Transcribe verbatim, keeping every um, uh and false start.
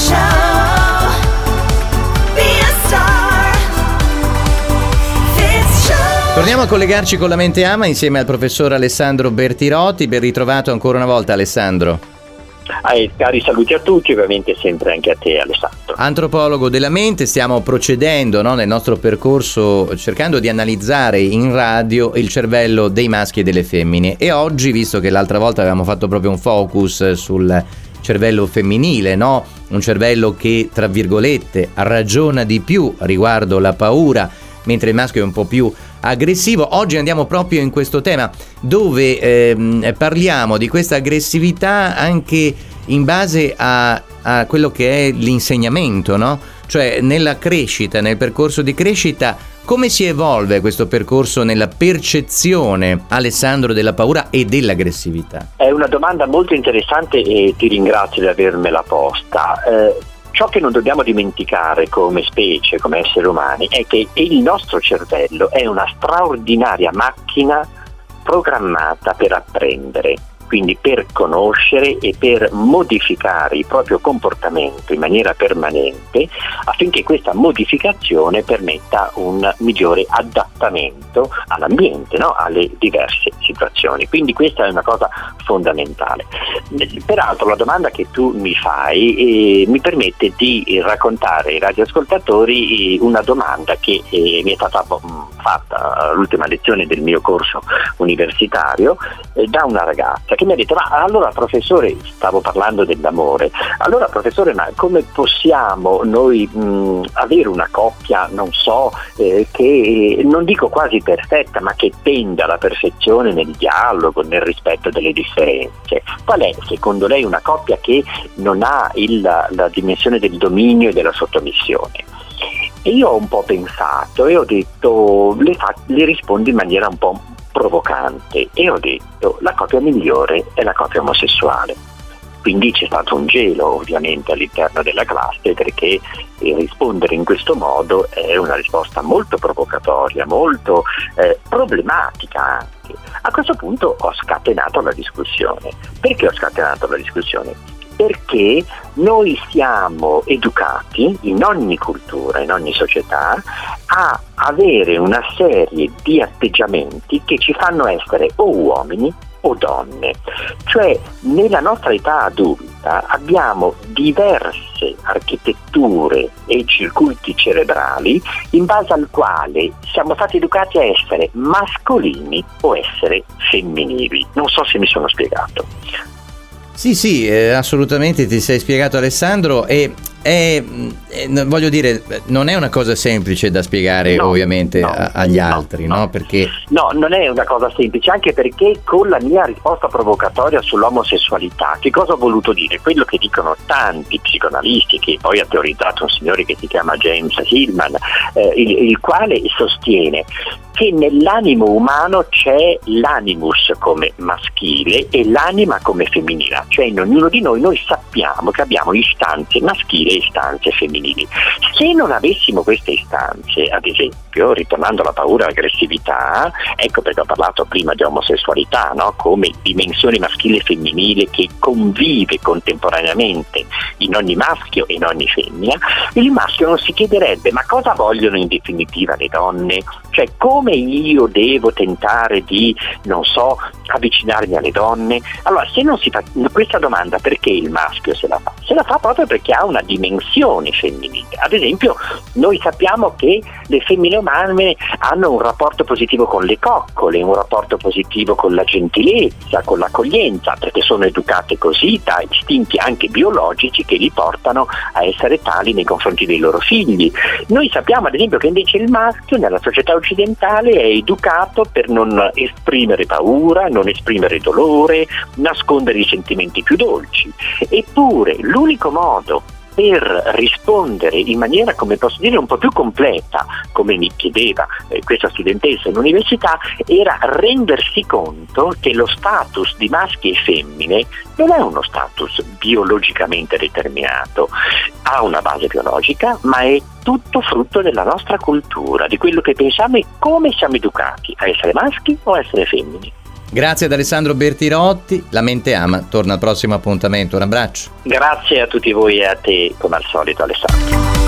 Show. Be a star. Fitz Show. Torniamo a collegarci con la mente ama insieme al professor Alessandro Bertiroti. Ben ritrovato ancora una volta, Alessandro. Eh, cari saluti a tutti, ovviamente sempre anche a te, Alessandro. Antropologo della mente, stiamo procedendo, no, nel nostro percorso cercando di analizzare in radio il cervello dei maschi e delle femmine, e oggi, visto che l'altra volta avevamo fatto proprio un focus sul cervello femminile, no? Un cervello che, tra virgolette, ragiona di più riguardo la paura, mentre il maschio è un po' più aggressivo. Oggi andiamo proprio in questo tema dove ehm, parliamo di questa aggressività anche in base a, a quello che è l'insegnamento, no? Cioè nella crescita, nel percorso di crescita, come si evolve questo percorso nella percezione, Alessandro, della paura e dell'aggressività? È una domanda molto interessante e ti ringrazio di avermela posta. Eh, Ciò che non dobbiamo dimenticare come specie, come esseri umani, è che il nostro cervello è una straordinaria macchina programmata per apprendere, quindi per conoscere e per modificare il proprio comportamento in maniera permanente, affinché questa modificazione permetta un migliore adattamento all'ambiente, no? Alle diverse situazioni. Quindi questa è una cosa fondamentale. Peraltro la domanda che tu mi fai eh, mi permette di raccontare ai radioascoltatori eh, una domanda che eh, mi è stata fatta all'ultima lezione del mio corso universitario eh, da una ragazza che mi ha detto: ma allora professore, stavo parlando dell'amore, allora professore, ma come possiamo noi mh, avere una coppia, non so, eh, che non dico quasi perfetta, ma che tenda alla perfezione nel dialogo, nel rispetto delle differenze? Qual è secondo lei una coppia che non ha il, la dimensione del dominio e della sottomissione? E io ho un po' pensato e ho detto, le, fa, le rispondo in maniera un po' provocante, e ho detto: la coppia migliore è la coppia omosessuale. Quindi c'è stato un gelo ovviamente all'interno della classe, perché rispondere in questo modo è una risposta molto provocatoria, molto eh, problematica anche. A questo punto ho scatenato la discussione. Perché ho scatenato la discussione? Perché noi siamo educati in ogni cultura, in ogni società, a avere una serie di atteggiamenti che ci fanno essere o uomini o donne. Cioè nella nostra età adulta abbiamo diverse architetture e circuiti cerebrali in base al quale siamo stati educati a essere mascolini o essere femminili. Non so se mi sono spiegato. Sì, sì, eh, assolutamente ti sei spiegato, Alessandro, e è, è, voglio dire, non è una cosa semplice da spiegare no, ovviamente no, a, agli altri, no, no? Perché no, non è una cosa semplice, anche perché con la mia risposta provocatoria sull'omosessualità, che cosa ho voluto dire? Quello che dicono tanti psicoanalisti, che poi ha teorizzato un signore che si chiama James Hillman, eh, il, il quale sostiene che nell'animo umano c'è l'animus come maschile e l'anima come femminile, cioè in ognuno di noi noi sappiamo che abbiamo istanze maschili e istanze femminili. Se non avessimo queste istanze, ad esempio, ritornando alla paura e all'aggressività, ecco perché ho parlato prima di omosessualità, no? Come dimensione maschile e femminile che convive contemporaneamente in ogni maschio e in ogni femmina, il maschio non si chiederebbe: ma cosa vogliono in definitiva le donne? Cioè come io devo tentare di, non so, avvicinarmi alle donne? Allora, se non si fa questa domanda, perché il maschio se la fa? Se la fa proprio perché ha una dimensione femminile. Ad esempio, noi sappiamo che le femmine umane hanno un rapporto positivo con le coccole, un rapporto positivo con la gentilezza, con l'accoglienza, perché sono educate così da istinti anche biologici che li portano a essere tali nei confronti dei loro figli. Noi sappiamo ad esempio che invece il maschio nella società occidentale è educato per non esprimere paura, non esprimere dolore, nascondere i sentimenti più dolci. Eppure l'unico modo per rispondere in maniera, come posso dire, un po' più completa, come mi chiedeva eh, questa studentessa in università, era rendersi conto che lo status di maschi e femmine non è uno status biologicamente determinato, ha una base biologica, ma è tutto frutto della nostra cultura, di quello che pensiamo e come siamo educati a essere maschi o a essere femmine. Grazie ad Alessandro Bertirotti, La Mente Ama torna al prossimo appuntamento, un abbraccio. Grazie a tutti voi e a te come al solito, Alessandro.